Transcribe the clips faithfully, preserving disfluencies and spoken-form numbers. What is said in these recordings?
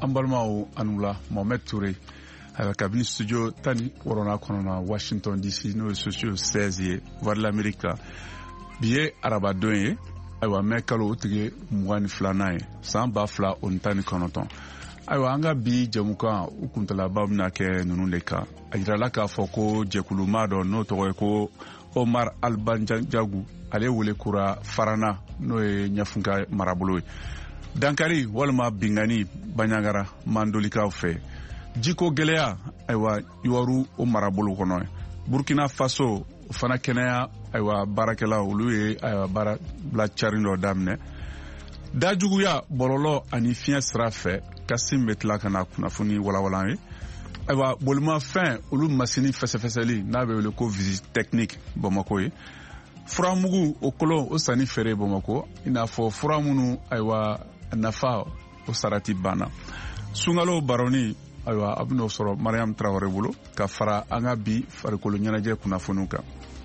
Ambalmao Anula Mohamed Touré avec Kabini Studio Tani Corona Corona Washington D C no studio seize voix de l'Amérique biye araba doye aywa mekalo tige mwani flanae samba fla ontani konoton aywa anga bi jamuka ukuntala babna ke nunu leka ajira laka foko jekuluma do no to ko Omar Albanjagu ale wole kura farana no e nyafunga marabolo dankari walma bingani banyagara mandolika fe jiko gelea aywa yoru o marabolo kono Burkina Faso fana kenaya aywa barakela uluye aywa bara la charindo damne dajuguya bololo ani fiya srafe kasim betla kana kunafuni wala wala aywa bolma fin ulu masini fesefeseli nabe le ko visite technique Bamako yi furamugu okolo o sani fere Bamako ina fo furamunu aywa nafa o sarati bana sungalo baroni aywa abno soro Mariam Traoré bolo ka fara anga bi farikolo nyanaje kunafunuka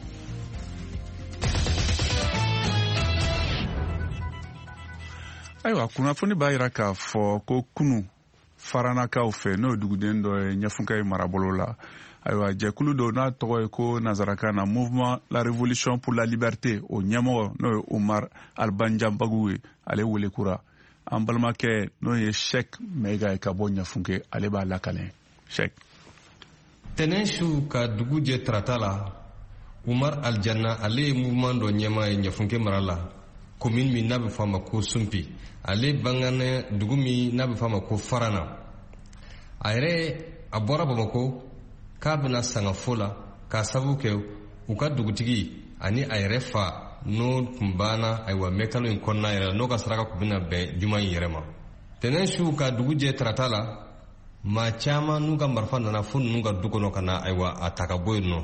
aywa kunafuni bayira ka fo ko kunu farana ka ofe no duguden do nyafunka marabolo la aywa jekulu do na togo ko nazaraka na mouvement la révolution pour la liberté o nyamo no Omar Albanjagu ale wole kura ambalma ke no ye chèque mega ka bo nyafunke ale ba lakale chèque tenenshu ka duguje tratala Omar Aljanna ale mouvement do nyama e nyafunke marala commune mi nabe fama ko sumpi ale bangane dugumi nabe fama ko farana ayre abora Bamako kabna sanga fola ka sabu ke uka dugutigi ani ayre fa no kumbana aywa mekalo in konna yera no ka saraka kubina be juma yerema tenen shu ka duguje tratala ma chama nuga marfana na fun nuga dukono kana aywa ataka boyno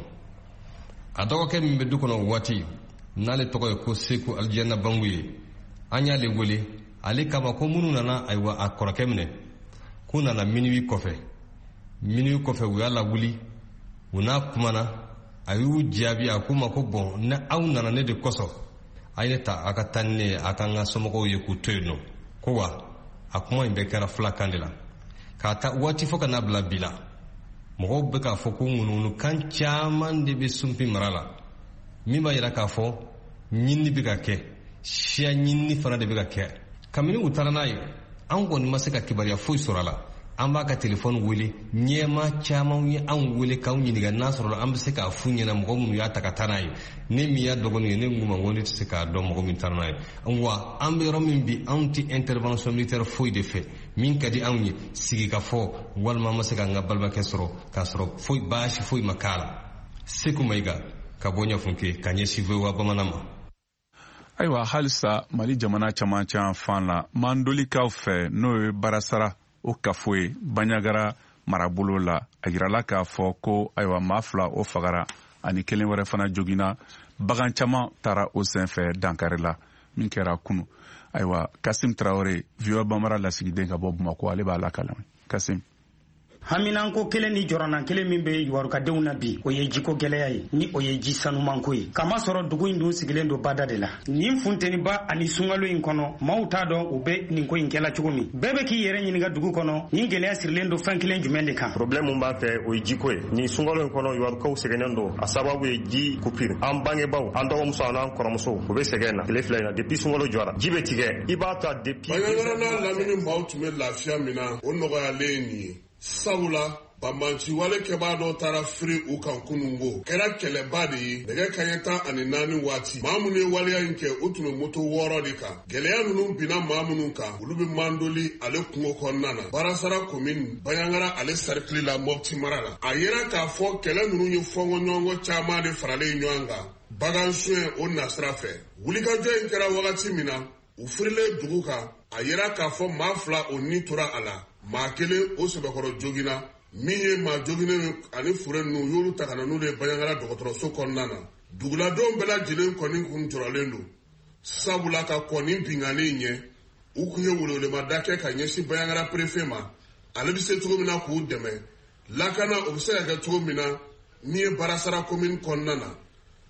adoko ke mbe dukono wati nale toko ko seku aljanna banguye anya le gole ale kama ko munu nana aywa akora kemne kuna na minui kofe minui kofe wala wuli una kumana ayu jabi akuma ko bon na auna na ne de koso ayeta akatanne akanga somoko ye kutoyno ko wa akuma imbe kara fla kandela kata wati foka na bla bila mo be ka foko ngunu kan chaman de be sumpi marala mima yira ka fo nyinni bi ka ke shia nyinni fana de bi ka ke kamini utarana yi an gon masaka kibariya foi sorala an ba ka telefon wele nyema chaman yi an wele ka unyi diga nasoro an bi se ka funya na mo mun ya takatana yi ne mi ya dogon ne nguma ngoni se ka do mo min tarana yi an wa an be romin bi anti intervention militaire foi de fait min kadi an yi sigi ka fo walma masaka ngabalba kesro kasro foi bashi foi makala seku maiga kabonya funke kanye sivewa bamanama aywa halisa Mali jamana chama cha fanla mandoli ka fe no barasara o kafwe banyagara marabolo la agirala ka fo ko aywa mafla o fagara ani kelen were fana jogina bagan chama tara o senfe dankarela min kera kunu aywa Kasim Traoré vieux bamara la sigide ka bob mako ale ba la kalam Kasim haminan ko kelen ni jorana kelen min be yuwaru ka denw na bi o ye jiko gɛlɛya ye ni o ye ji sanuman ko ye kama sɔrɔ dugu in dun sigilen do bada de la nin funteni ba ani sungalo in kɔnɔ maaw t'a dɔn u bɛ nin ko in kɛla cogo min bɛɛ bɛ k'i yɛrɛ ɲininka dugu kɔnɔ nin gɛlɛya sirilen do fɛn kelen jumɛn de kan problème mun b'a fɛ o ye jiko ye nin sungalo in kɔnɔ yuwarukaw sɛgɛnnen do a sababu ye ji coupure an bangebaw an dɔgɔmuso an kɔrɔmuso u bɛ sɛgɛn na tile fila in na depuis sungalo jɔra ji bɛ tigɛ i b'a ta depuis baɲangara lamini maaw tun bɛ lafiya min na o nɔgɔyalen nin ye sabula bamanci wale kɛbaa dɔ taara firi u kan kunungo kɛra kɛlɛba de ye nɛgɛ kaɲɛ tan ani naani waati maa minnu ye waleya in kɛ u tun bɛ moto wɔɔrɔ de kan gɛlɛya ninnu binna maa minnu kan olu bɛ mandoli ale kungo kɔnɔna na barasara komini baɲangara ale sarikili la mɔpti mara la a yera k'a fɔ kɛlɛ ninnu ye fɔnkɔɲɔgɔnkɔ caman de faralen ɲɔgɔn kan bagan soɲɛ o nasira fɛ wulikajɔ in kɛra wagati min na u firilen dugu kan a yera k'a fɔ maa fila o ni tora a la maa kelen o sɛbɛkɔrɔ jogina min ye maa joginen ani fure ninnu y'olu ta ka na n'olu ye baɲangara dɔgɔtɔrɔso kɔnɔna na duguladenw bɛɛ lajɛlen kɔni kun jɔrɔlen don sabula ka kɔni binganin ɲɛ u kun ye welewelemada kɛ ka ɲɛsin baɲangara préfet ma ale bɛ se cogo min na k'u dɛmɛ lakana o bɛ se ka kɛ cogo min na min ye barasara commune kɔnɔna na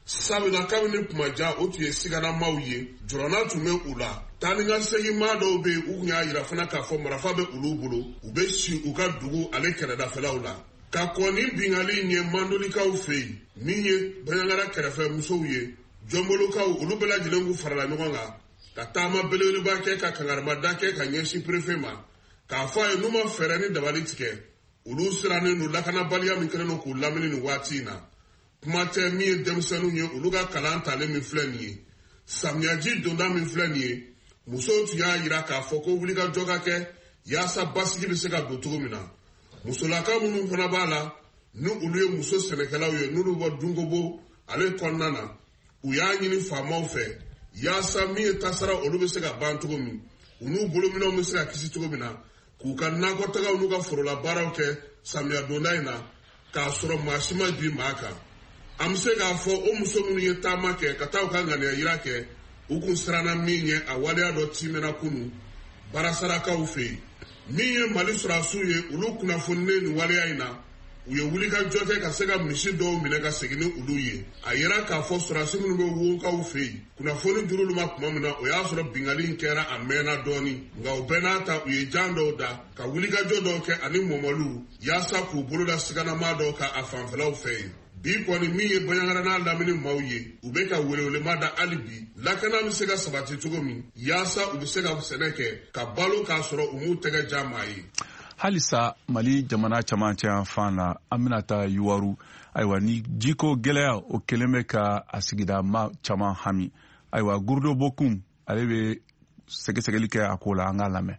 sabula kabini kumaja o tun ye siganamaw ye jɔrɔna tun bɛ u la taa ni ka segin maa dɔw bɛ yen u tun y'a yira fana k'a fɔ marifa bɛ olu bolo u bɛ si u ka dugu ale kɛrɛdafɛlaw la ka kɔn ni bingali in ye mandolikaw fɛ yen min ye baɲangara kɛrɛfɛ musow ye jɔnbolokaw olu bɛɛ lajɛlen k'u farala ɲɔgɔn kan ka taama belebeleba kɛ ka kangarida kɛ ka ɲɛsin prefe ma k'a fɔ a ye n'u ma fɛɛrɛ ni dabali tigɛ olu sirannen don lakanabaliya min kɛlen don k'u lamini nin waati in na kuma tɛ min ye denmisɛnninw ye olu ka kalan talen min filɛ nin ye samiyaji donda min filɛ nin ye musow tun y'a yira k'a fɔ ko wulikajɔ ka kɛ yaasa basigi bɛ se ka don cogo min na musolaka minnu fana b'a la ni olu ye muso sɛnɛkɛlaw ye n'olu bɔ dunkobo ale kɔnɔna na u y'a ɲini faamaw fɛ yaasa min ye tasara olu bɛ se ka ban cogo min u n'u bolominɛw bɛ se ka kisi cogo min na k'u ka nakɔtagaw n'u ka forola baaraw kɛ samiya donda in na k'a sɔrɔ maa si ma bin maa kan an bɛ se k'a fɔ o muso minnu ye taama kɛ ka taa u ka ŋaniya yira kɛ u kun siranna min ye a waleya dɔ timɛna kunu baarasarakaw fɛ yen min ye mali sɔrɔdasiw ye olu kunnafonilen nin waleya in na u ye wulikajɔ kɛ ka se ka misi dɔw minɛ ka segin ni olu ye a yera k'a fɔ sɔrɔdasi minnu bɛ wokaw fɛ yen kunnafoni dir'olu ma tuma min na o y'a sɔrɔ bingali in kɛra a mɛnna dɔɔni nka o bɛɛ n'a ta u ye jan dɔw da ka wulikajɔ dɔw kɛ ani mɔmɔliw yaasa k'u boloda siganama dɔw ka a fanfɛlaw fɛ yen bi kɔni min ye baɲangara n'a lamini maaw ye u bɛ ka welewelema da hali bi lakana bɛ se ka sabati cogo min yaasa u bɛ se ka sɛnɛ kɛ ka balo k'a sɔrɔ u m'u tɛgɛ ja maa ye halisa Mali jamana camancɛ yan fan na an bɛna taa Yuwaru ayiwa ni jiko gɛlɛya o kelen bɛ ka a sigida ma caman hami ayiwa Gurudo Bokum ale bɛ sɛgɛsɛgɛli kɛ a ko la an k'a lamɛn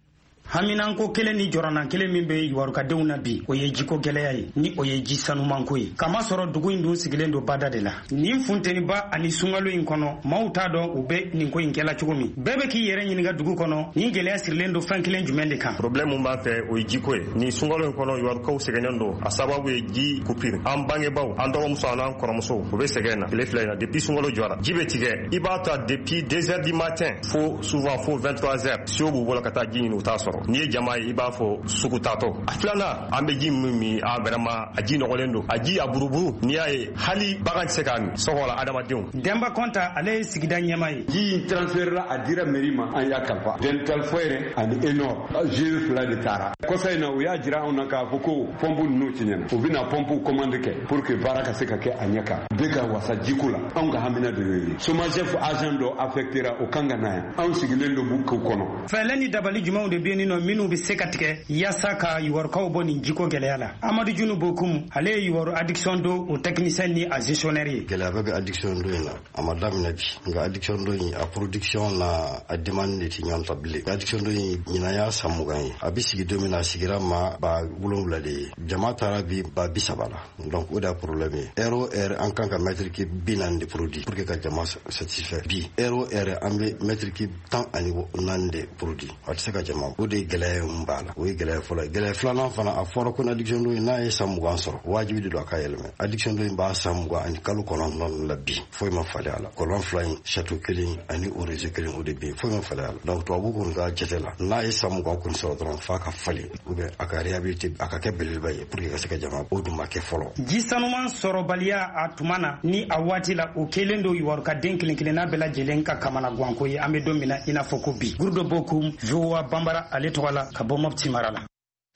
haminanko kelen ni jɔrɔna kelen min bɛ yuwarukadenw na bi o ye jiko gɛlɛya ye ni o ye ji sanumanko ye kama sɔrɔ dugu in dun sigilen don bada de la nin funteniba ani sungalo in kɔnɔ maaw t'a dɔn u bɛ nin ko in kɛla cogo min bɛɛ bɛ k'i yɛrɛ ɲininka dugu kɔnɔ nin gɛlɛya sirilen don fɛn kelen jumɛn de kan problème min b'a fɛ o ye jiko ye ni sungalo in kɔnɔ yuwarukaw sɛgɛnnen don a sababu ye ji kupiri an bangebaw an dɔgɔmuso an'an kɔrɔmusow u bɛ sɛgɛn na tile fila in na depuis sungalo jɔra ji bɛ tigɛ i b'a ta depuis deux heures du matin fo souvent fo vingt-trois heures siw b'u bolo ka taa ji ɲini u t'a sɔrɔ n'i ye jama ye i b'a fɔ sugu tatɔ a filanan an bɛ ji min min a vraiment a ji nɔgɔlen don a ji a buruburu n'i y'a ye hali bagan tɛ se k'a min sɔgɔ la adamadenw Demba Konta ale ye sigida ɲɛma ye ji in transfert la a dira mairie ma an y'a kalifa dental foire ani enor jeu fila de taara kɔsa in na u y'a jira anw na k'a fɔ ko pompe ninnu tiɲɛna u bɛna pompe commande kɛ pour que baara ka se ka kɛ a ɲɛ kan bɛɛ ka wasa jiko la anw ka hamina de y'o ye somajef agent dɔ affectera o kan ka na yan anw sigilen don b'u k'u kɔnɔ fɛlɛ ni dabali jumɛnw de bɛ yen nɔ minnu bɛ se ka tigɛ yaasa ka yuwarukaw bɔ nin jiko gɛlɛya la Amadu Junu Bokum ale ye yuwaru addiction do o technicien ni a gestionnaire ye gɛlɛya bɛ addiction do in na a ma daminɛ bi nka addiction do in a production na a demande de ti ɲɔgɔn ta bilen addiction do in ɲinan y'a san mugan ye a bɛ sigi don min na a sigira ma ba wolonwula de ye jama taara bi ba bi saba la donc o de y'a problème ye heure o heure an kan ka mètre ki bi naani de produit pour que ka jama satisfaire bi heure o heure an bɛ mètre ki tan ani naani de produit a tɛ se ka jama o de ye gɛlɛya mun b'a la o ye gɛlɛya fɔlɔ ye gɛlɛya filanan fana a fɔra ko addiction do in n'a ye san mugan sɔrɔ wajibi de don a ka yɛlɛmɛ addiction do in b'a san mugan ani kalo kɔnɔntɔn la bi foyi ma falen a la kɔlɔn fila in château kelen ani orezo kelen o de bɛ yen foyi ma falen a la donc tubabu kɔni ka jate la n'a ye san mugan kɔni sɔrɔ dɔrɔn f'a ka falen ou bien a ka réhabilité a ka kɛ belebeleba ye pour que ka se ka jama o dun ma kɛ fɔlɔ ji sanuman sɔrɔbaliya a tuma na ni a waati la o kelen do yuwarukaden kelen kelenna bɛɛ lajɛlen ka kamana guwanko ye an bɛ don min na i n'a fɔ ko bi Gurudo Bokum Jowa Bambara ale tɔgɔ la ka bɔ Mopti mara la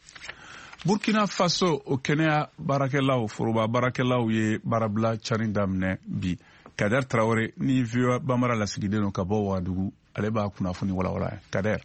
Burkina Faso o kɛnɛya baarakɛlaw foroba baarakɛlaw ye baarabila cari daminɛ bi Kader Traoré ni Jowa Bambara lasigiden don ka bɔ Wagadugu ale b'a kunnafoni walawala ye Kader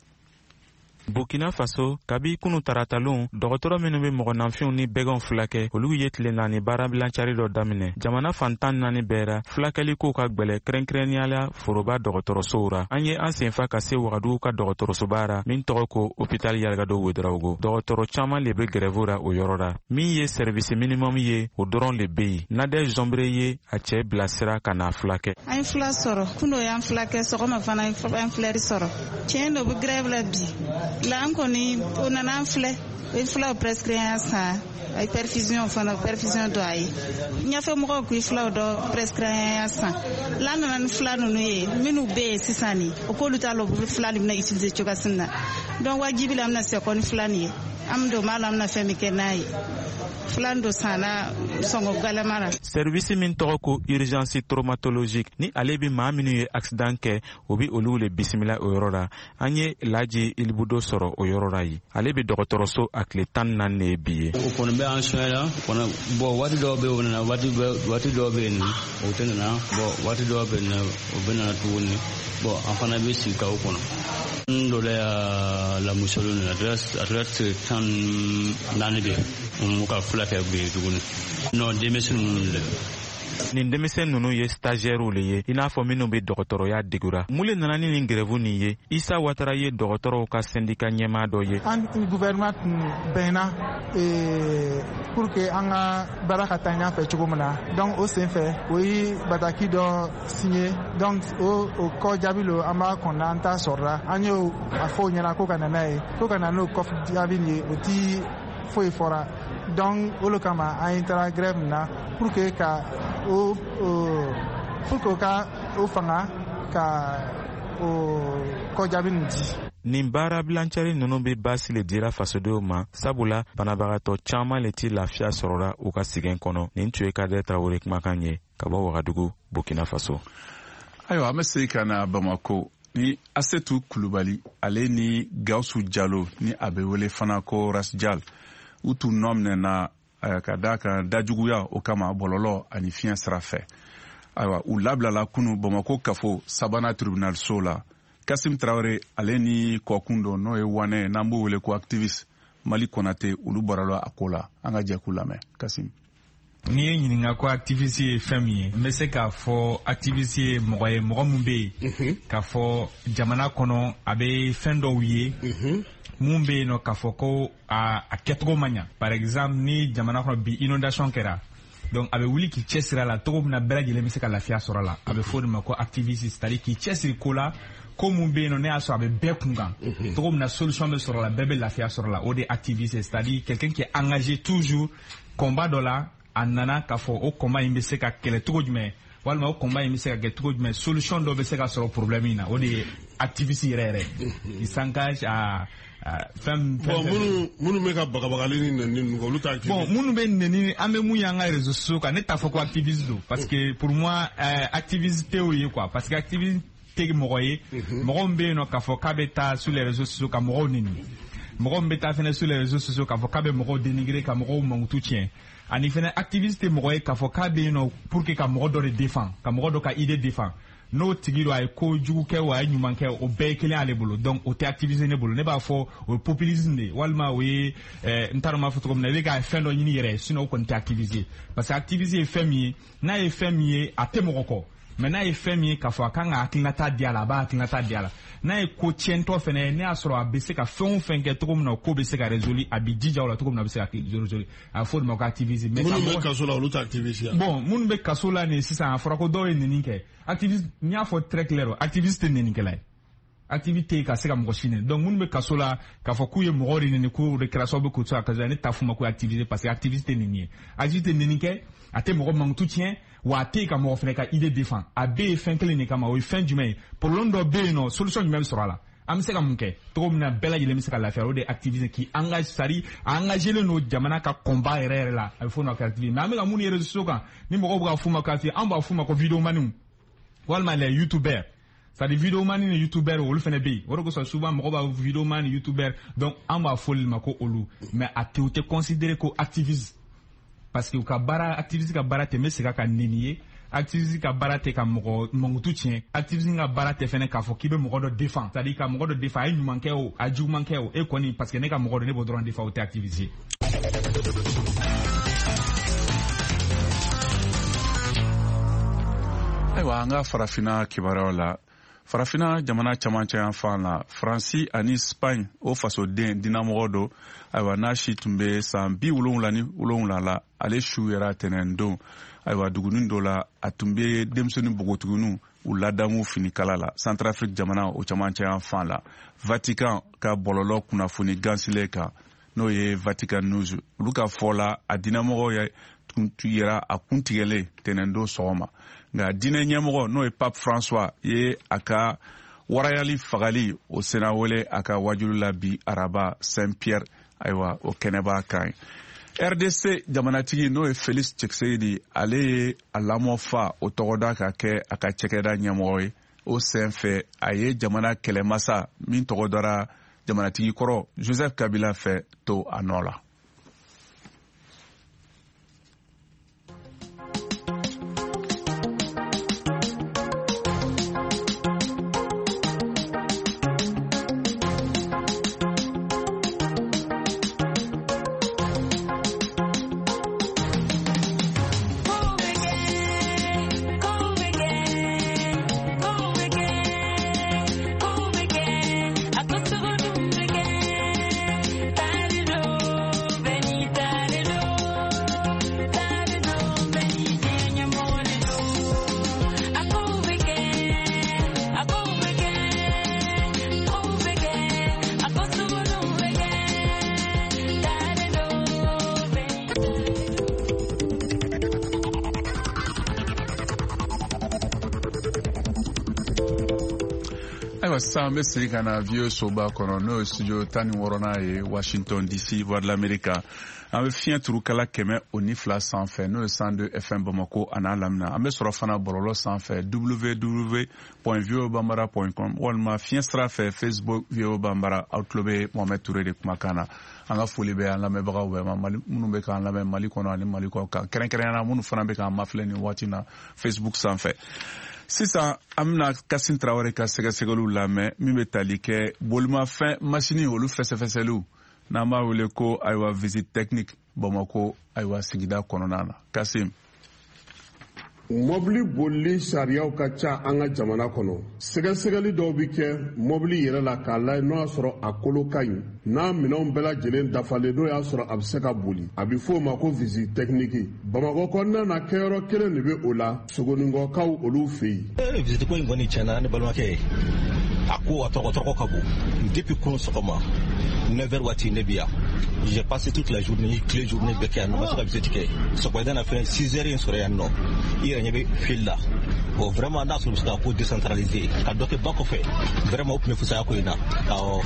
Burkina Faso kabi kunu taratalon dɔgɔtɔrɔ minnu bɛ mɔgɔnanfinw ni bɛgɛnw fulakɛ olu ye tile naani baarabilancari dɔ daminɛ jamana fantan naani bɛɛra fulakɛli ko ka gwɛlɛ kɛrɛnkɛrɛnnenya la foroba dɔgɔtɔrɔsow ra an ye an senfa ka se Wagadugu ka dɔgɔtɔrɔsoba ra min tɔgɔ ko hôpital Yalgado Ouedraogo dɔgɔtɔrɔ caman le bɛ grève ra o yɔrɔ ra min ye service minimum ye o dɔrɔn le bɛ yen Nadège Zombre ye a cɛ bilasira ka na fulakɛ an ye fula sɔrɔ kuno y'an fulakɛ sɔgɔma fana an filɛri sɔrɔ tiɲɛ do bɛ grève la bi la an kɔni o nana an filɛ o fulaw presque an san a perfusion fana perfusion do a ye ɲɛfɛ mɔgɔw k'u fulaw dɔ presque an san la nana ni fula ninnu ye minnu bɛ yen sisan ni o k'olu t'a lɔ fula de bɛna utiliser cogoyasin na donc wajibi la an bɛna se kɔni fula nin ye an bɛ don maa la an bɛna fɛn min kɛ n'a ye Flando sana songo galamara. Service min tɔgɔ ko urgence traumatologique ni ale bi maa minnu ye accident kɛ o bi olu le bisimila o yɔrɔ la. An ye Laji Ilibudo sɔrɔ o yɔrɔ la yi. Ale bi dɔgɔtɔrɔso a tile tan naani de bi ye. O kɔni bɛ an sɔn la kɔnɔ bɔn waati dɔw bɛ o nana waati waati dɔw bɛ yen o tɛ nana bɔn waati dɔw bɛ na o bɛ nana tuguni bɔn an fana bɛ sigi ka o kɔnɔ. N dɔ la la musolo na adresse tan naani de mun ka fila kɛ bi tuguni. Non denmisɛnnin ninnu de. Nin denmisɛn ninnu ye stagiaires le ye i n'a fɔ minnu bɛ dɔgɔtɔrɔya degura. Mun le nana ni nin grève nin ye? Isa Watara ye dɔgɔtɔrɔw ka syndicat ɲɛmaa dɔ ye. An gouvernement bɛnna pour que an ka baara ka taa ɲɛfɛ cogo min na. Donc o sen fɛ o ye bataki dɔ signé. Donc o o kɔ jaabi lo an b'a kɔnɔ an t'a sɔrɔla. An y'o a fɔ o ɲɛna ko ka na n'a ye ko ka na n'o kɔfɛ jaabi ye o ti foyi fɔra. Donc olu kama an ye taara grève na pour que ka o pour que ka o fanga ka o kɔjaabi nin di. Nin baara bilancari ninnu bɛ baasi le dira fasodenw ma sabula banabagatɔ caman le ti lafiya sɔrɔla u ka sɛgɛn kɔnɔ. Nin tun ye Kadɛ Tarawele kumakan ye ka bɔ Wagadugu, Burkina Faso. Ayiwa an bɛ segin ka na Bamako ni Asetu Kulubali ale ni Gawusu Jalo ni a bɛ wele fana ko Rasjal u tun nɔ minɛna ka da kan dajuguya o kama bɔlɔlɔ ani fiɲɛ sira fɛ. Ayiwa u labilala kunu Bamako kafo sabanan tribunal so la. Kasim Traoré ale ni kɔkun dɔ n'o ye Wane n'an b'o wele ko activiste Mali Konate olu bɔrala a ko la. An ka jɛ k'u lamɛn. Kasim. Ni ye ɲininka ko activiste ye fɛn min ye n bɛ se k'a fɔ activiste ye mɔgɔ ye mɔgɔ min bɛ yen k'a fɔ jamana kɔnɔ a bɛ fɛn dɔw ye mun bɛ yen nɔ k'a fɔ ko a kɛcogo man ɲa. Par exemple ni jamana kɔnɔ bi inondation kɛra donc a bɛ wuli k'i cɛsiri a la cogo min na bɛɛ lajɛlen bɛ se ka lafiya sɔrɔ a la a bɛ fɔ o de ma ko activiste c'est-à-dire k'i cɛsiri ko la ko mun bɛ yen nɔ ne y'a sɔrɔ a bɛ bɛɛ kunkan cogo min na solution bɛ sɔrɔ a la bɛɛ bɛ lafiya sɔrɔ a la o de ye activiste c'est-à-dire quelqu'un qui est engagé toujours combat dɔ la a nana k'a fɔ o combat in bɛ se ka kɛlɛ cogo jumɛn walima o combat in bɛ se ka kɛ cogo jumɛn solution dɔ bɛ se ka sɔrɔ problème in na o de ye activiste yɛrɛ yɛrɛ il s'engage à fɛn fɛn minnu bɛ ka bagabagali ni nɛni olu t'a activiste bon minnu bɛ nɛni an bɛ mun y'an ka réseaux sociaux kan ne t'a fɔ ko activiste don parce que pour moi activiste tɛ o ye quoi parce que activiste tɛ mɔgɔ ye mɔgɔ min bɛ yen nɔ k'a fɔ k'a bɛ taa sur les réseaux sociaux ka mɔgɔw nɛni mɔgɔ min bɛ taa fɛnɛ sur les réseaux sociaux k'a fɔ k'a bɛ mɔgɔw dénigrer ka mɔgɔw mankutu tiɲɛ ani fɛnɛ activiste tɛ mɔgɔ ye k'a fɔ k'a bɛ yen nɔ pour que ka mɔgɔ dɔ de défend ka mɔgɔ dɔ ka idée défend n'o tigi do a ye ko jugu kɛ o a ye ɲuman kɛ o bɛɛ ye kelen ale bolo donc o tɛ activiste ne bolo ne b'a fɔ o ye populisme de walima o ye n t'a dɔn m'a fɔ cogo min na i bɛ ka fɛn dɔ ɲini yɛrɛ sinon o kɔni tɛ activiste parce que activiste ye fɛn min ye n'a ye fɛn min ye a tɛ mɔgɔ kɔ mais n'a ye fɛn min ye k'a fɔ a kan ka hakilinata di a la a b'a hakilinata di a la n'a ye ko tiɲɛtɔ fɛnɛ ne y'a sɔrɔ a bɛ se ka fɛn o fɛn kɛ cogo min na o ko bɛ se ka résoudre a bɛ jija o la cogo min na a bɛ se ka résoudre a bɛ fɔ o de ma ko activiste. minnu bɛ kaso la olu tɛ activiste ya. bon minnu bɛ kaso la nin sisan a fɔra ko dɔw ye nɛni kɛ activiste n y'a fɔ très clair activiste tɛ nɛnikɛla ye activité ka se ka mɔgɔ si nɛni donc minnu bɛ kaso la k'a fɔ k'u ye mɔgɔw de nɛni k'u de kɛra sababu k'u to a kaso la ne t'a fɔ ma ko activiste parce que activiste tɛ nɛni ye activiste tɛ nɛni kɛ a tɛ mɔgɔ mankutu tiɲɛ wa a tɛ ka mɔgɔ fɛnɛ ka idée défend a bɛɛ ye fɛn kelen de kama o ye fɛn jumɛn ye problème dɔ bɛ yen nɔ solution jumɛn bɛ sɔrɔ a la an bɛ se ka mun kɛ cogo min na bɛɛ lajɛlen bɛ se ka lafiya o de ye activiste k'i engage sari a engagelen don jamana ka combat yɛrɛ yɛrɛ la a bɛ fɔ o ma ko activiste mais an bɛ ka mun ye réseaux sociaux kan ni mɔgɔw bɛ ka f'u ma ko activiste an b'a f'u ma ko vidéomaniw walima les youtubeurs c'est-à-dire vidéomani ni youtubeurs olu fɛnɛ bɛ yen o de kosɔn souvent mɔgɔw b'a vidéomani ni youtubeurs donc an b'a f'olu ma ko olu mais a tɛ o tɛ considéré ko activiste parce que u ka baara activiste ka baara tɛ n bɛ segin a kan nɛni ye activiste ka baara tɛ ka mɔgɔ mankutu tiɲɛ activiste ka baara tɛ fɛnɛ k'a fɔ k'i bɛ mɔgɔ dɔ défend c'est-à-dire ka mɔgɔ dɔ défend a ye ɲuman kɛ o a juguman kɛ o e kɔni parce que ne ka mɔgɔ dɔ ne b'o dɔrɔn défend o tɛ activiste ye. Ayiwa an ka farafinna kibaruyaw la farafinna jamana camancɛ yan fan la Faransi ani Spain o fasoden dinamɔgɔ do ayiwa n'a si tun bɛ san bi wolonwula ni wolonwula la ale su yɛrɛ tɛnɛn don ayiwa dugunin dɔ la a tun bɛ denmisɛnnin npogotigininw u ladamu finikala la Centrafrique jamana o camancɛ yan fan la Vatican ka bɔlɔlɔ kunnafoni gansilen kan n'o ye Vatican News olu ka fɔ la a dinamɔgɔ ye tun yɛrɛ a kuntigɛlen tɛnɛn don sɔgɔma nka diinɛ ɲɛmɔgɔ n'o ye Pape François ye a ka warayali fagali o sena wele a ka wajulu la bi araba Saint Pierre ayiwa o kɛnɛba kan R D C jamanatigi n'o ye Félix Tshisekedi ale ye a lamɔ fa o tɔgɔda ka kɛ a ka cɛkɛda ɲɛmɔgɔ ye o sen fɛ a ye jamana kɛlɛmasa min tɔgɔdara jamanatigi kɔrɔ Joseph Kabila fɛ to a nɔ la. Sisan bɛ sigi ka na vieux soba kɔnɔ n'o ye studio tan ni wɔɔrɔnan ye Washington D C voix de l'Amérique an bɛ fiɲɛ turukala kɛmɛ o ni fila sanfɛ n'o ye cent deux F M Bamako a n'a lamina an bɛ sɔrɔ fana bɔlɔlɔ sanfɛ w w w point v o bambara point com walima fiɲɛ sira fɛ Facebook V O Bambara aw tulo bɛ Mohamed Touré de kumakan na an ka foli bɛ an lamɛnbagaw bɛɛ ma minnu bɛ k'an lamɛn Mali kɔnɔ ani Mali kɔ kan kɛrɛnkɛrɛnnenya minnu fana bɛ k'an mafilɛ nin waati na Facebook sanfɛ. Sisan an bɛna Kassim Traoré ka sɛgɛsɛgɛliw lamɛn min bɛ tali kɛ bolimafɛn masini olu fɛsɛfɛsɛliw n'an b'a wele ko ayiwa visite technique Bamako ayiwa sigida kɔnɔna na. Kassim. Mobili bolili sariyaw ka ca an ka jamana kɔnɔ. Sɛgɛsɛgɛli dɔw bi kɛ mobili yɛrɛ la k'a lajɛ n'o y'a sɔrɔ a kolo ka ɲi n'a minɛnw bɛɛ lajɛlen dafalen n'o y'a sɔrɔ a bɛ se ka boli a bɛ fɔ o ma ko visite technique. Bamakɔ kɔnɔna na kɛyɔrɔ kelen de bɛ o la Sogonikɔkaw olu fɛ yen. Ee visite ko in kɔni tiɲɛna ne balimakɛ a ko a tɔgɔtɔgɔ ka bon depuis kunun sɔgɔma neuf heures waati ne bi yan j'ai passé toute la journée tile journée bɛɛ kɛ yan nɔ ma se ka visite kɛ sɔgɔmada na fɛnɛ six heures in sɔrɔ yan nɔ i yɛrɛ ɲɛ bɛ fil la bon vraiment n'a sɔrɔ u bɛ se ka ko décentraliser ka dɔ kɛ ba kɔfɛ vraiment u tun bɛ fisaya ko in na awɔ.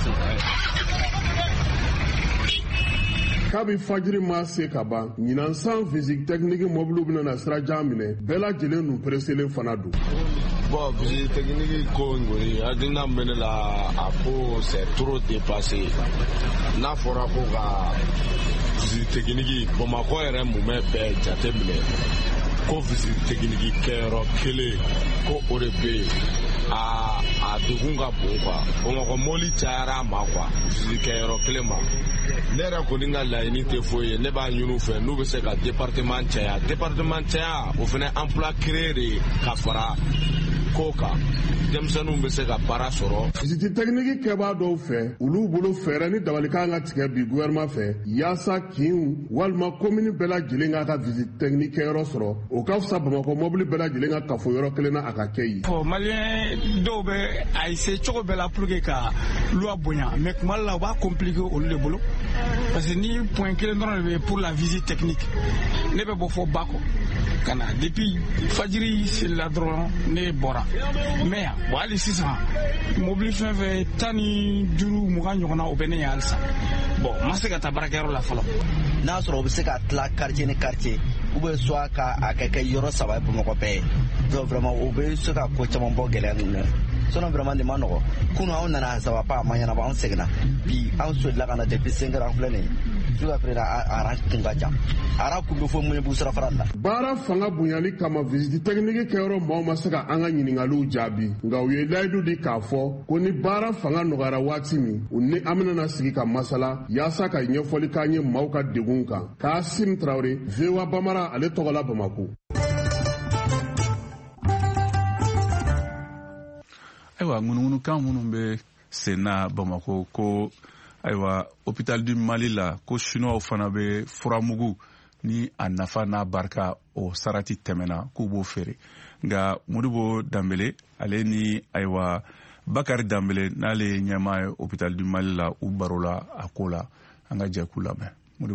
Kabi fajiri ma se ka ban ɲinan san visite technique mobiliw bɛna na sirajan minɛ bɛɛ lajɛlen nu preselen fana don. Bon, visite technique ko ngori adina bɛ ne la a ko c'est trop dépassé n'a fɔra ko ka visite technique Bamakɔ yɛrɛ mumɛ bɛɛ jate minɛ ko visite technique kɛyɔrɔ kelen ko o de bɛ yen a a degun ka bon quoi Bamakɔ mɔbili cayara a ma quoi visite kɛyɔrɔ kelen ma. Ne yɛrɛ kɔni ka laɲini tɛ foyi ye ne b'a ɲini u fɛ n'u bɛ se ka département caya département caya o fana emploi créé de ka fara ko kan denmisɛnninw bɛ se ka baara sɔrɔ. Visite technique kɛbaa dɔw fɛ olu bolo fɛɛrɛ ni dabalikan ka tigɛ bi gouvernement fɛ yaasa kinw walima commune bɛɛ lajɛlen k'a ka visite technique kɛyɔrɔ sɔrɔ o ka fisa Bamakɔ mobili bɛɛ lajɛlen ka kafo yɔrɔ kelen na a ka kɛ yen. Ɔ maliyɛn dɔw bɛ a essayer cogo bɛɛ la pour que ka loi bonya mais kuma dɔ la u b'a compliquer olu de bolo parce que ni point kelen dɔrɔn de bɛ pour la visite technique ne bɛ bɔ fɔ Bako ka na depuis fajiri selila dɔrɔn ne bɔra mais yan bon hali sisan mobili fɛn fɛn tan ni duuru mugan ɲɔgɔnna o bɛ ne ye halisa bon n ma se ka taa baarakɛyɔrɔ la fɔlɔ. N'a sɔrɔ u bɛ se ka tila quartier ni quartier ou bien soit ka a kɛ kɛ yɔrɔ saba ye Bamakɔ bɛɛ ye donc vraiment u bɛ se ka ko caman bɔ gɛlɛya ninnu na sinon vraiment nin ma nɔgɔ kunun anw nana saba pa a ma ɲɛnabɔ anw seginna bi anw solila ka na depuis cinq heures an filɛ nin ye jusqu'à présent a ran kun ka jan a ran kun bɛ fɔ Mɔɲɛbugu sira fara la. Baara fanga bonyali kama visite technique kɛyɔrɔ maaw ma se ka an ka ɲininkaliw jaabi nka u ye layidu di k'a fɔ ko ni baara fanga nɔgɔyara waati min u ni an bɛna sigi ka masala yaasa ka ɲɛfɔli k'an ye maaw ka degun kan. Kassim Traoré V O A Bambara ale tɔgɔla Bamako. Ayiwa ŋunuŋunukan minnu bɛ sen na Bamako ko ayiwa hôpital du Mali la ko chinois fana bɛ furamugu ni a nafa n'a barika o sarati tɛmɛna k'u b'o feere nka Modibo Dambele ale ni ayiwa Bakari Dambele n'ale ye ɲɛmaa ye hôpital du Mali la u baro la a ko la an ka jɛ k'u lamɛn Modibo.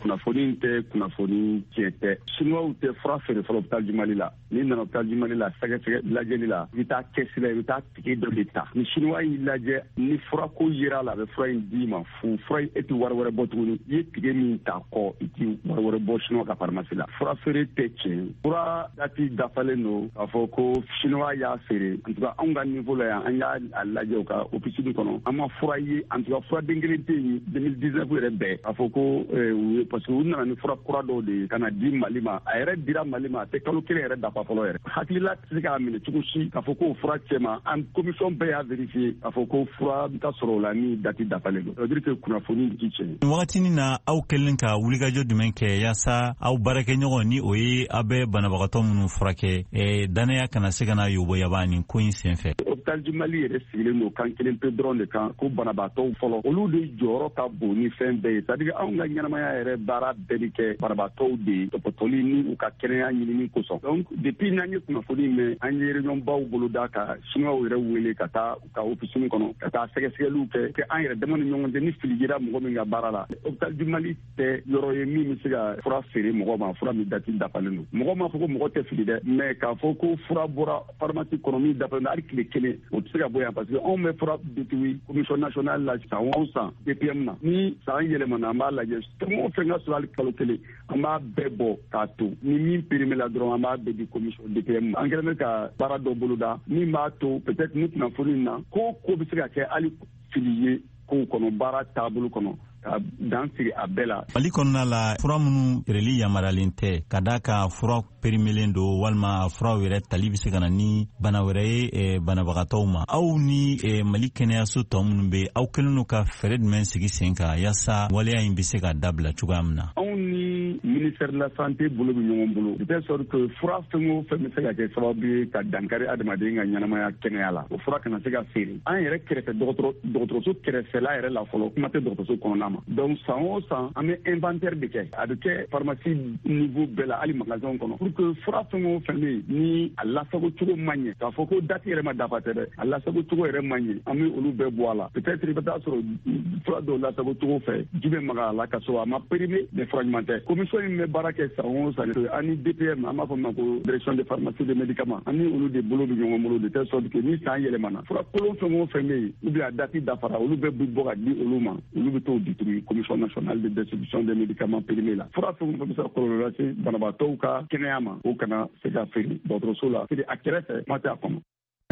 kunnafoni tɛ kunnafoni tiɲɛ tɛ chinois tɛ fura feere fɔlɔ hôpital du Mali la ni nana hôpital du Mali la sɛgɛsɛgɛ lajɛli la i bɛ taa kɛsi la i bɛ taa tigi dɔ de ta ni chinois y'i lajɛ ni fura ko yera la a bɛ fura in d'i ma fu fura in e tɛ wari wɛrɛ bɔ tuguni i ye tige min ta kɔ i tɛ wari wɛrɛ bɔ chinois ka pharmacie la fura feere tɛ tiɲɛ fura dati dafalen don k'a fɔ ko chinois y'a feere en tout cas anw ka niveau la yan an y'a lajɛ u ka officine kɔnɔ an ma fura ye en tout cas fura den kelen tɛ yen deux mille dix-neuf yɛrɛ bɛɛ k'a fɔ ko parce que u nana ni fura kura dɔw de ka na di Mali ma a yɛrɛ dira Mali ma a tɛ kalo kelen yɛrɛ dafa fɔlɔ yɛrɛ hakilila tɛ se k'a minɛ cogo si k'a fɔ ko fura cɛ ma an commission bɛɛ y'a vérifier k'a fɔ ko fura bɛ taa sɔrɔ o la ni dati dafalen don ça veut dire que kunnafoni ti tiɲɛ. Wagatinin na aw kɛlen ka wulikajɔ jumɛn kɛ yaasa aw baarakɛɲɔgɔn ni o ye aw bɛ banabagatɔ minnu furakɛ danaya kana se ka na yoboyaba nin ko in senfɛ. Hôpital du Mali yɛrɛ sigilen don kan kelen pe dɔrɔn de kan ko banabaatɔw fɔlɔ olu de jɔyɔrɔ ka bon ni fɛn bɛɛ ye c'est à dire anw ka ɲɛnamaya yɛrɛ baara bɛɛ bi kɛ banabaatɔw de ye tɔpɔtɔli ni u ka kɛnɛya ɲinini kosɔn donc depuis n'an ye kunnafoni mɛn an ye réunion baw boloda ka chinois yɛrɛ wele ka taa u ka officine kɔnɔ ka taa sɛgɛsɛgɛliw kɛ kɛ an yɛrɛ dama ni ɲɔgɔn cɛ ni fili yera mɔgɔ min ka baara la hôpital du Mali tɛ yɔrɔ ye min bɛ se ka fura feere mɔgɔ ma fura min dati dafalen don mɔgɔ m'a fɔ ko mɔgɔ tɛ fili dɛ mais k'a fɔ ko fura bɔra pharmacie kɔnɔ min dafalen don hali tile kelen o tɛ se ka bɔ yan parce que anw bɛ fura depuis commission nationale la san o san D P M na ni san yɛlɛmana an b'a lajɛ fɛn o fɛn ka sɔrɔ hali kalo kelen an b'a bɛɛ bɔ k'a to ni min périmé la dɔrɔn an b'a bɛɛ di commission D P M ma an kɛlen bɛ ka baara dɔ boloda min b'a to peut-être ni kunnafoni na ko ko bɛ se ka kɛ hali fili ye kow kɔnɔ baara taabolo kɔnɔ ka dan sigi a bɛɛ la. Mali kɔnɔna la fura minnu yɛrɛli yamaralen tɛ ka d'a ka fura perimelen don walima furaw yɛrɛ tali bɛ se ka na ni bana wɛrɛ ye banabagatɔw ma aw ni Mali kɛnɛyaso tɔ minnu bɛ aw kɛlen don ka fɛɛrɛ jumɛn sigi sen kan yaasa waleya in bɛ se ka dabila cogoya min na. Anw ni ministère de la santé bolo bɛ ɲɔgɔn bolo de telle sorte que fura fɛn o fɛn bɛ se ka kɛ sababu ye ka dankari adamaden ka ɲɛnamaya kɛnɛya la o fura kana se ka feere an yɛrɛ kɛrɛfɛ dɔgɔtɔrɔ dɔgɔtɔrɔso kɛrɛfɛla yɛrɛ la fɔlɔ kuma tɛ dɔgɔtɔrɔso kɔnɔna ma donc san o san an bɛ inventaire de kɛ a bɛ kɛ pharmacie niveau bɛɛ la hali magasin kɔnɔ pour que fura fɛn o fɛn bɛ yen ni a lasago cogo man ɲɛ k'a fɔ ko date yɛrɛ ma dafa tɛ dɛ a lasago cogo yɛrɛ man ɲɛ an bɛ olu bɛɛ bɔ a la peut-être i bɛ taa sɔrɔ fura dɔw lasago cogo fɛ ji bɛ maga a la ka sɔrɔ a ma périmé mais fura ɲuman tɛ commission in bɛ baara kɛ san o san ani D P M an b'a fɔ ma ko direction de pharmacie de médicaments ani olu de bolo bɛ ɲɔgɔn bolo de telle sorte que ni san yɛlɛmana fura kolon fɛn o fɛn bɛ yen ou bien a date dafara olu bɛɛ bɛ bɔ ka di olu ma olu bɛ t'o distribuer commission nationale de distribution des médicaments périmés la fura fɛn o fɛn bɛ se ka kɔlɔlɔ lase banabaatɔw ka kɛnɛya ma o kana se ka feere dɔgɔtɔrɔso la feere a kɛrɛfɛ kuma tɛ a kɔnɔ.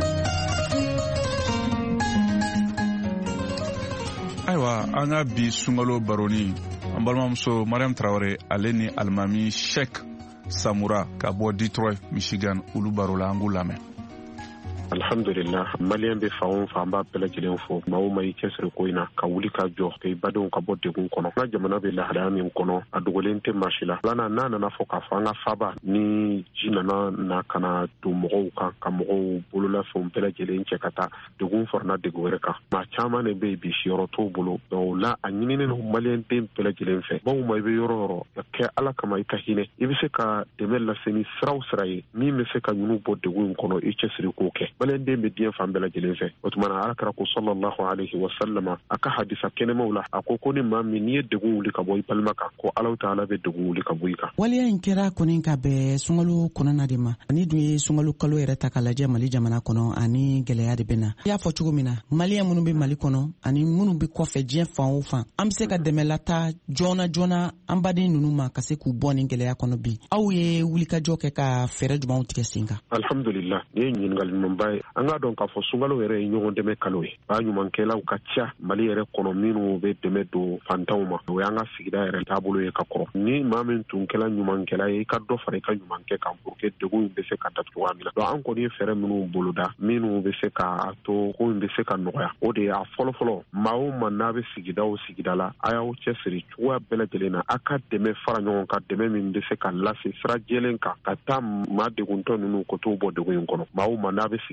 Ayiwa an ka bi sunkalo baroni an balimamuso Mariam Traoré ale ni alimami Sheikh Samura ka bɔ Detroit Michigan olu baro la an k'u lamɛn. Alhamdulillah malien be faawon fa ba bɛɛ lajɛlen fo maa o maa i cɛsiri ko in na ka wuli ka jɔ ka i badenw ka bɔ degun kɔnɔ an ka jamana bɛ lahalaya min kɔnɔ a dogolen tɛ maa si la filanan n'a nana fɔ k'a fɔ an ka faba ni ji nana na ka na don mɔgɔw kan ka mɔgɔw bololafɛnw bɛɛ lajɛlen cɛ ka taa degun farana degun wɛrɛ kan maa caman de bɛ yen bi siyɔrɔ t'u bolo o la a ɲininen don malien den bɛɛ lajɛlen fɛ bawo ma i bɛ yɔrɔ yɔrɔ ka kɛ ala kama i ka hinɛ i bɛ se ka dɛmɛ lase ni siraw sira ye min bɛ se ka ɲinu bɔ degun in kɔnɔ i cɛsiri k'o kɛ malien den bɛ diɲɛ fan bɛɛ lajɛlen fɛ o tuma na alakira ko sallallahu alaihi wa sallam a ka hadisa kɛnɛmaw la a ko ko ni maa min n'i ye degun wuli ka bɔ i balima kan ko Alahu Taala bɛ degun wuli ka bɔ i kan. Waleya in kɛra kɔni ka bɛn sunkalo kɔnɔna de ma ani dun ye sunkalo kalo yɛrɛ ta ka lajɛ Mali jamana kɔnɔ ani gɛlɛya de bɛ na i y'a fɔ cogo min na maliyɛn minnu bɛ Mali kɔnɔ ani minnu bɛ kɔfɛ diɲɛ fan o fan an bɛ se ka dɛmɛ lata joona joona an baden ninnu ma ka se k'u bɔ nin gɛlɛya kɔnɔ bi aw ye wulikajɔ kɛ ka fɛɛrɛ jumɛnw tigɛ sen kan. Alhamdulillah ni ye ɲininkali ɲumanba ye an k'a dɔn k'a fɔ sunkalo yɛrɛ ye ɲɔgɔn dɛmɛ kalo ye baa ɲumankɛlaw ka ca Mali yɛrɛ kɔnɔ minnu bɛ dɛmɛ don fantanw ma o y'an ka sigida yɛrɛ taabolo ye ka kɔrɔ ni maa min tun kɛla ɲumankɛla ye i ka dɔ fara i ka ɲumankɛ kan pour que degun in bɛ se ka datugu cogoya min na donc an kɔni ye fɛɛrɛ minnu boloda minnu bɛ se ka to ko in bɛ se ka nɔgɔya o de ye a fɔlɔfɔlɔ maa o maa n'a bɛ sigida o sigida la a y'aw cɛsiri cogoya bɛɛ lajɛlen na a ka dɛmɛ fara ɲɔgɔn kan dɛmɛ min bɛ se ka lase sira jɛlen kan ka taa maa deguntɔ ninnu ko t'o bɔ degun in kɔnɔ maa o maa n'a bɛ sigida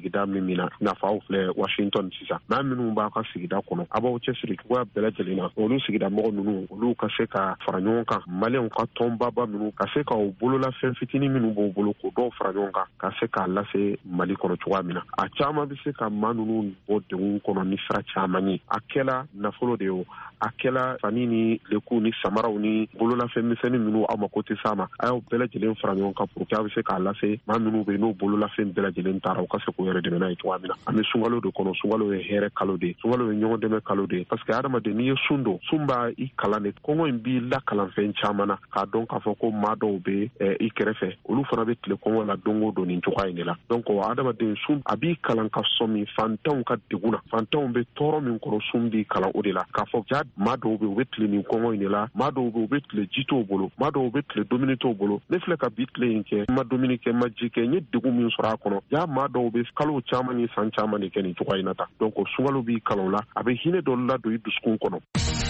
sigida min min na n'a fɔ aw filɛ Washington sisan n'a minnu b'a ka sigida kɔnɔ a b'aw cɛsiri cogoya bɛɛ lajɛlen na olu sigida mɔgɔ ninnu olu ka se ka fara ɲɔgɔn kan maliyɛnw ka tɔnbaba ninnu ka se ka o bololafɛn fitinin minnu b'o bolo k'o dɔw fara ɲɔgɔn kan ka se k'a lase Mali kɔnɔ cogoya min na a caman bɛ se ka maa ninnu bɔ degun kɔnɔ ni sira caman ye a kɛla nafolo de ye a kɛla fani ni leku ni samaraw ni bololafɛn misɛnnin minnu aw mako tɛ s'a ma a y'aw bɛɛ lajɛlen fara ɲɔgɔn kan pour que a bɛ se k'a lase maa minnu bɛ yen n'o bololafɛn bɛɛ lajɛlen taara u ka se k'u yɛrɛ dɛmɛ n'a ye cogoya min na an bɛ sunkalo de kɔnɔ sunkalo ye hɛrɛ kalo de ye sunkalo ye ɲɔgɔn dɛmɛ kalo de ye parce que adamaden n'i ye sun don sun b'a i kalan de kɔngɔ in b'i lakalan fɛn caman na k'a dɔn k'a fɔ ko maa dɔw bɛ i kɛrɛfɛ olu fana bɛ tile kɔngɔ la don o don nin cogoya in de la donc adamaden sun a b'i kalan ka sɔn min fantanw ka degun na fantanw bɛ tɔɔrɔ min kɔrɔ sun b'i kalan o de la k'a fɔ ja maa dɔw bɛ u bɛ tile nin kɔngɔ in de la maa dɔw bɛ u bɛ tile ji t'o bolo maa dɔw bɛ tile dumuni t'o bolo ne filɛ ka bi tile in kɛ n ma dumuni kɛ n ma ji kɛ n ye degun min sɔrɔ a kɔnɔ ja maa dɔw bɛ kalo caman ni san caman de kɛ nin cogoya in na ta donc sunkalo b'i kalan la a bɛ hinɛ dɔ ladon i dusukun kɔnɔ.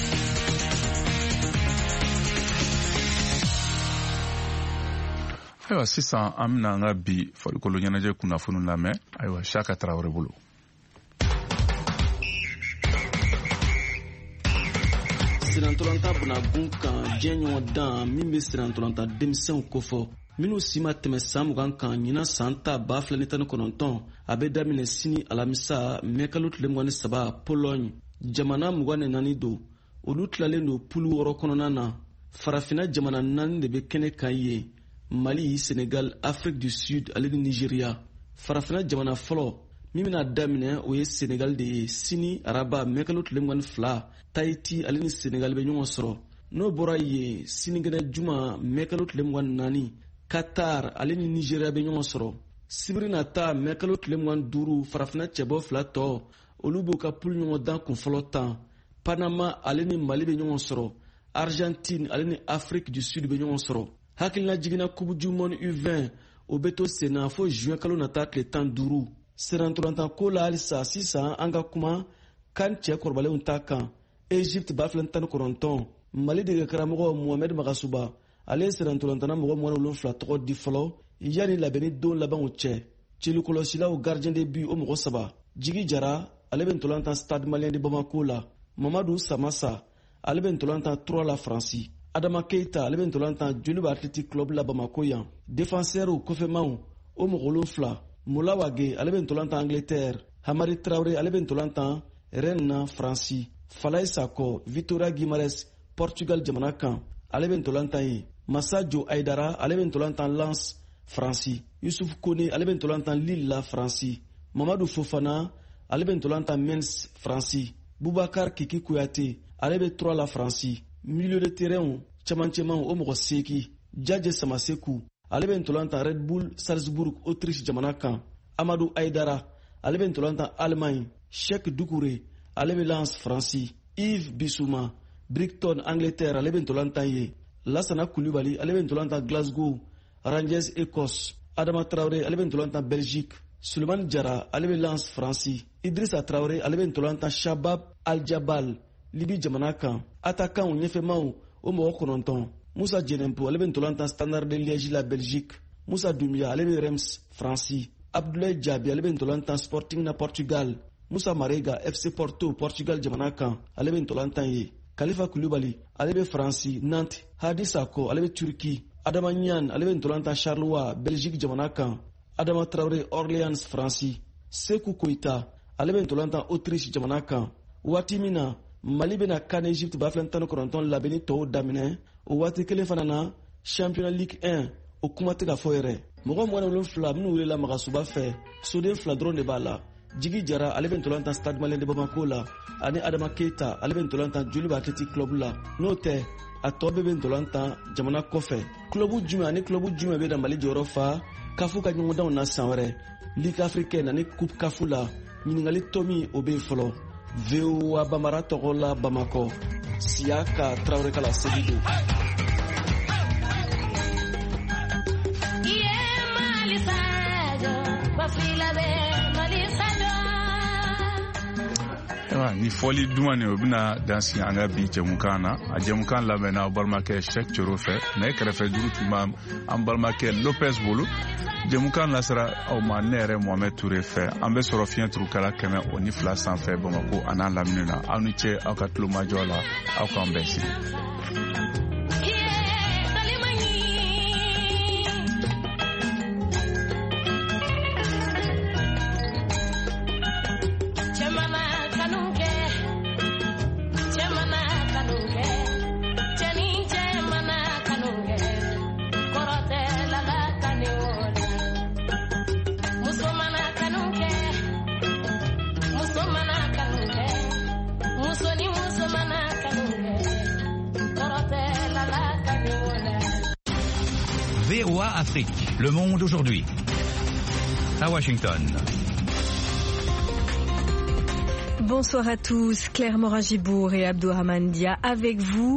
Ayiwa sisan an bɛna an ka bi farikolo ɲɛnajɛ kunnafoni lamɛn ayiwa Saka Tarawele bolo. Sirantolanta bunagun kan diɲɛ ɲɔgɔn dan min bɛ sirantolanta denmisɛnw kofɔ minnu si ma tɛmɛ san mugan kan ɲinan san ta ba fila ni tan ni kɔnɔntɔn a bɛ daminɛ sini alamisa mɛ kalo tile mugan ni saba Pologne jamana mugan ni naani don olu tilalen don pulu wɔɔrɔ kɔnɔna na farafinna jamana naani de bɛ kɛnɛ kan ye Mali, Sénégal, Afrique du Sud ale ni Nigeria farafinna jamana fɔlɔ min bɛna daminɛ o ye Sénégal de ye sini araba mɛ kalo tile mugan ni fila Tahiti ale ni Sénégal bɛ ɲɔgɔn sɔrɔ n'o bɔra yen sinikɛnɛ juma mɛ kalo tile mugan ni naani Qatar ale ni Nigeria bɛ ɲɔgɔn sɔrɔ sibiri nata mɛ kalo tile mugan ni duuru farafinna cɛbɔ fila tɔ olu b'u ka pulu ɲɔgɔn dan kun fɔlɔ tan Panama ale ni Mali bɛ ɲɔgɔn sɔrɔ Argentine ale ni Afrique du Sud bɛ ɲɔgɔn sɔrɔ hakilina jiginna Coupe du Monde U vingt o bɛ to sen na fo juin kalo nata tile tan duuru serantolantan ko la halisa sisan an ka kuma kan cɛ kɔrɔbalenw ta kan Egypte ba fila tan ni kɔnɔntɔn Mali dege karamɔgɔ Mohamed Magasuba ale ye serantolantana mɔgɔ mugan ni wolonfila tɔgɔ di fɔlɔ yanni labɛnni don labanw cɛ cilikɔlɔsilaw gardien de but o mɔgɔ saba Jigi Jara ale bɛ ntolantan Stade Malien de Bamako la Mamadou Samassa ale bɛ ntolantan trois la Faransi Adama Keita ale bɛ ntolantan Joliba Athletic Club la Bamako yan défenseur kɔfɛmanw o mɔgɔ wolonfila Moula Wage ale bɛ ntolantan Angleterre Hamari Traoré ale bɛ ntolantan Rennes na Faransi Falaye Sakɔ Vitória Guimarães Portugal jamana kan ale bɛ ntolantan ye Massadio Aidara ale bɛ ntolantan Lens Faransi Youssouf Kone ale bɛ ntolantan Lille la Faransi Mamadou Fofana ale bɛ ntolantan Metz Faransi Boubacar Kiki Kouyaté ale bɛ trois la Faransi milieu de terrain cɛmancɛman o mɔgɔ seegin Jadje Samasekou ale bɛ ntolantan Red Bull Salzburg Autriche jamana kan Amadou Aidara ale bɛ ntolantan Allemagne Cheikh Doucouré ale bɛ Lens Faransi Yves Bissouma Brighton Angleterre ale bɛ ntolantan ye Lassana Coulibaly ale bɛ ntolantan Glasgow Rangers Écosse Adama Traoré ale bɛ ntolantan Belgique Souleymane Diarra ale bɛ Lens Faransi Idrissa Traoré ale bɛ ntolantan Shabab Al Jabal Libi jamana kan attaquant ɲɛfɛmaw o mɔgɔ kɔnɔntɔn Moussa Djenempo ale bɛ ntolantan Standard de Liège la Belgique Moussa Doumbia ale bɛ Reims Faransi Abdoulaye Diaby ale bɛ ntolantan Sporting na Portugal Moussa Marega F C Porto Portugal jamana kan ale bɛ ntolantan ye Khalifa Koulibaly ale bɛ Faransi Nantes Hadi Sakɔ ale bɛ Turquie Adama Niane ale bɛ ntolantan Charleroi Belgique jamana kan Adama Traoré Orléans Faransi Sekou Koita ale bɛ ntolantan Autriche jamana kan waati min na Mali bɛna kan Egypte ba fila tan ni kɔnɔntɔn labɛnni tɔw daminɛ o waati kelen fana na Championnat Ligue un o kuma tɛ ka fɔ yɛrɛ mɔgɔ mugan ni wolonfila minnu welela Magasuba fɛ soden fila dɔrɔn de b'a la Jigi Jara ale bɛ ntolantan Stade Malien de Bamako la ani Adama Keita ale bɛ ntolantan Joliba Athletic Club la n'o tɛ a tɔ bɛɛ bɛ ntolantan jamana kɔfɛ club jumɛn ani club jumɛn bɛ na Mali jɔyɔrɔ fa kafu ka ɲɔgɔndanw na san wɛrɛ Ligue africaine ani coupe kafu la ɲininkali tɔ min o bɛ yen fɔlɔ V O A Bambara tɔgɔ la Bamakɔ Siaka Traoré kala segi don voilà ni fɔli duman ni o bɛna dan sigi an ka bi jɛmukan na a jɛmukan labɛnna o balimakɛ Cheikh Thioro fɛ nɛgɛ kɛrɛfɛ juru tun b'an an balimakɛ Lopez bolo jɛmukan lasera aw ma ne yɛrɛ Mohamed Touré fɛ an bɛ sɔrɔ fiɲɛ turukala kɛmɛ o ni fila sanfɛ Bamako a n'a lamini na aw ni ce aw ka tulomajɔ la aw k'an bɛn sigi. V O A Afrique, le monde aujourd'hui. À Washington. Bonsoir à tous, Claire Morin-Gibourg et Abdourahmane Dia avec vous.